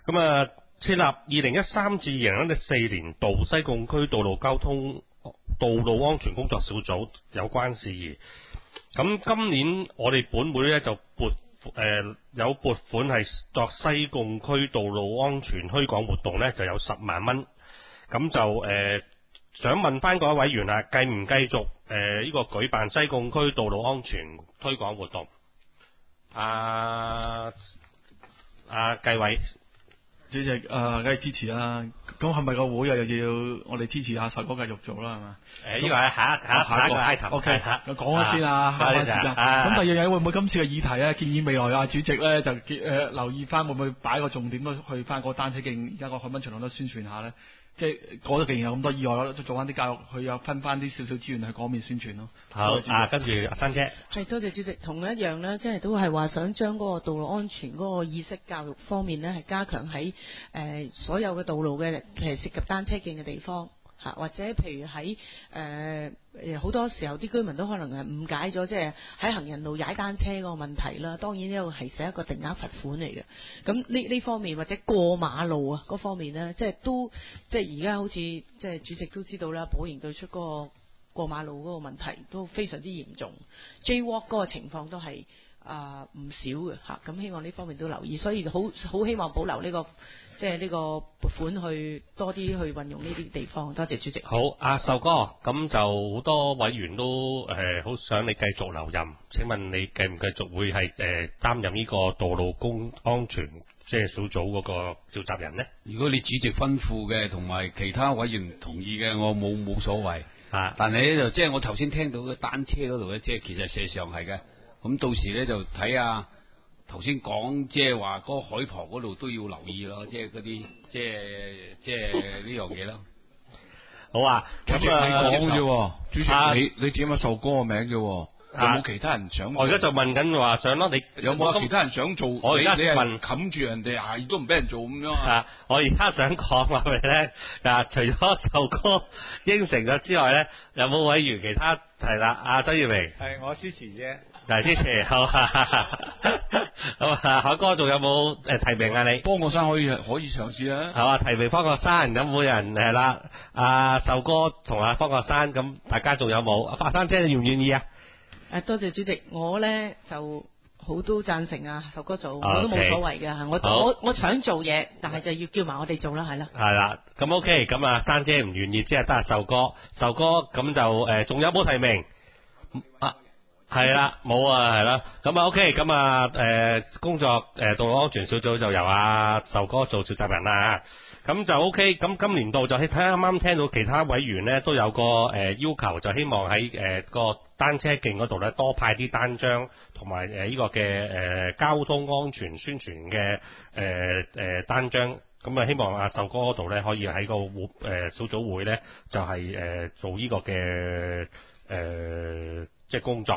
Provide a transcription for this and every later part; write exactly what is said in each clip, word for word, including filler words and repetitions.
咁啊，設立二零一三至二零一四年度西貢區道路交通道路安全工作小組有關事宜。咁今年我哋本會咧就撥誒、呃、有撥款係作西貢區道路安全推廣活動咧，就有十萬蚊。咁就誒、呃、想問翻各位委員啊，繼唔繼續誒呢、呃這個舉辦西貢區道路安全推廣活動？啊啊，繼委。 主席，誒、呃，梗係支持啦。咁係咪個會又要我哋支持下壽哥繼續做啦？係嘛？ 誒，呢個係下一下下一個 item。O K， 我講咗先啊，慳翻時間。咁、啊、第二樣嘢會唔會今次嘅議題咧，建議未來啊主席咧就誒、呃、留意翻，會唔會擺個重點都去翻個單車徑，而家個海濱長廊都宣傳下咧？即係嗰度既然有咁多意外咯，做翻啲教育，佢有分翻啲少少資源去嗰面宣傳咯。 好啊，跟住阿珊姐。 係，多謝主席。同一樣咧，即係都係話想將嗰個道路安全嗰個意識教育方面咧，係加強喺誒、呃、所有嘅道路嘅其實涉及單車徑嘅地方嚇，或者譬如喺誒誒好多時候啲居民都可能係誤解咗，即係喺行人路踩單車嗰個問題啦。當然呢個係寫一個定額罰款嚟嘅。咁呢呢方面或者過馬路啊嗰方面咧，即係都即係而家好似即係主席都知道啦，保研對出嗰個過馬路嗰個問題都非常之嚴重 ，Jaywalk 嗰個情況都係啊唔少嘅嚇，咁希望呢方面都留意，所以好好希望保留呢、這個即係呢個撥款去多啲去運用呢啲地方。多謝主席。 好，阿壽哥，咁就好多委員都誒好、呃、想你繼續留任，請問你繼唔繼續會係誒擔任呢個道路公安全即係小組嗰個召集人呢？ 如果你主席吩咐嘅，同埋其他委員同意嘅，我冇冇所謂。啊！但係咧就即係我頭先聽到嘅單車嗰度咧，即係其實事實上係嘅。咁到時咧就睇下頭先講，即係話嗰個海旁嗰度都要留意咯，即係嗰啲即係即係呢樣嘢咯。 好啊， 主席你講啫，主席、啊、你你點啊壽哥個名啫？有冇其他人想？ 我而家就問緊話想咯，你有冇其他人想做？ 我而家問冚住人哋啊，亦都唔俾人做咁樣啊！ 我而家想講話俾你聽，嗱，除咗壽哥應承咗之外咧，有冇委員其他係啦？阿周耀明係我支持啫， 係支持好啊！好啊，海哥仲有冇誒提名啊？你方國珊可以可以嘗試啊！ 好啊，提名方國珊，有冇人係啦？阿壽哥同阿方國珊，咁大家仲有冇？阿發珊姐你願唔願意啊？ 誒，多謝主席，我咧就好都贊成啊，壽哥做，我都冇所謂嘅，我我我想做嘢，但係就要叫埋我哋做啦，係啦。係啦， 咁 OK，咁啊，珊姐唔願意，即係得阿壽哥，壽哥咁就誒，仲有冇提名？啊，係啦，冇啊，係啦，咁啊 OK，咁啊誒，工作誒道路安全小組就由阿壽哥做召集人啦。咁就 OK，咁今年度就睇啱啱聽到其他委員咧都有個誒、呃、要求，就希望喺誒、呃、個單車徑嗰度咧多派啲單張，同埋誒呢個嘅誒、呃、交通安全宣傳嘅誒誒單張。咁啊，希望阿壽哥嗰度咧可以喺個會誒、呃、小組會咧就係、是、誒、呃、做呢個嘅誒、呃、即係工作。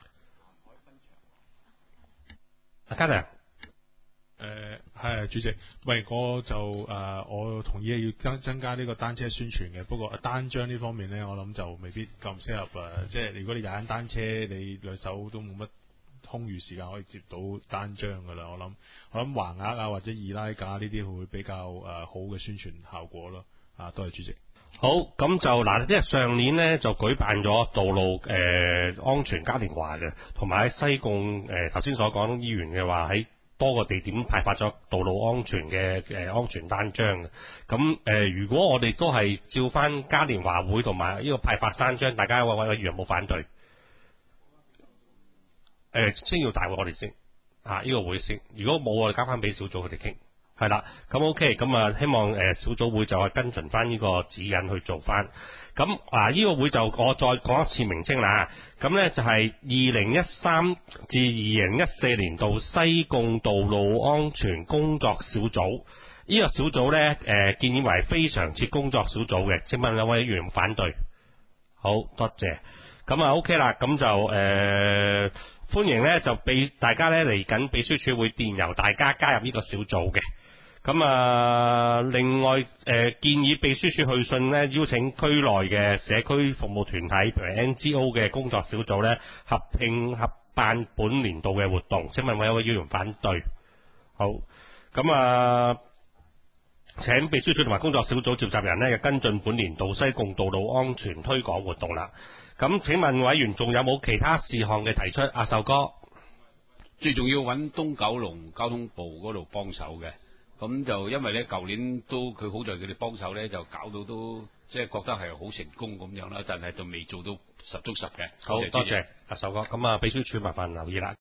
阿嘉良。 誒係主席，喂，我就誒、呃、我同意要增增加呢個單車宣傳嘅，不過單張呢方面咧，我諗就未必咁適合啊！即係如果你踩緊單車，你兩手都冇乜空餘時間可以接到單張噶啦，我諗我諗橫額啊或者易拉架呢啲會比較誒、呃、好嘅宣傳效果咯。啊，多謝主席。 好，咁就嗱，即係上年咧就舉辦咗道路誒、呃、安全嘉年華嘅，同埋喺西貢誒頭先所講議員嘅話喺多個地點派發咗道路安全嘅誒、呃、安全單張嘅。咁誒、呃，如果我哋都係照翻嘉年華會同埋呢個派發單張，大家位位委員有冇反對？誒、呃，先要大會我哋先啊，呢、這個會先。如果冇，我哋交翻俾小組佢哋傾。係啦，咁 OK，咁啊，希望誒小組會就係跟進翻呢個指引去做翻。咁啊，呢個會就我再講一次名稱啦。咁咧就係二零一三至二零一四年度西貢道路安全工作小組。呢個小組咧誒建議為非常設工作小組嘅。請問兩位議員反對？好多謝。咁啊 OK 啦，咁就誒。呃歡迎咧就俾大家咧嚟緊秘書處會電郵大家加入呢個小組嘅。咁啊，另外誒、呃、建議秘書處去信咧邀請區內嘅社區服務團體，譬如 N G O 嘅工作小組咧合併合辦本年度嘅活動。請問有冇議員反對？好，咁啊請秘書處同埋工作小組召集人呢，跟進本年度西貢道路安全推廣活動啦。咁請問委員仲有冇其他事項嘅提出？阿壽哥， 最重要揾東九龍交通部嗰度幫手嘅。咁就因為咧，舊年都佢好在佢哋幫手咧，就搞到都即係覺得係好成功咁樣啦，但係就未做到十足十嘅。 好多謝阿壽哥，咁啊，秘書處麻煩留意啦。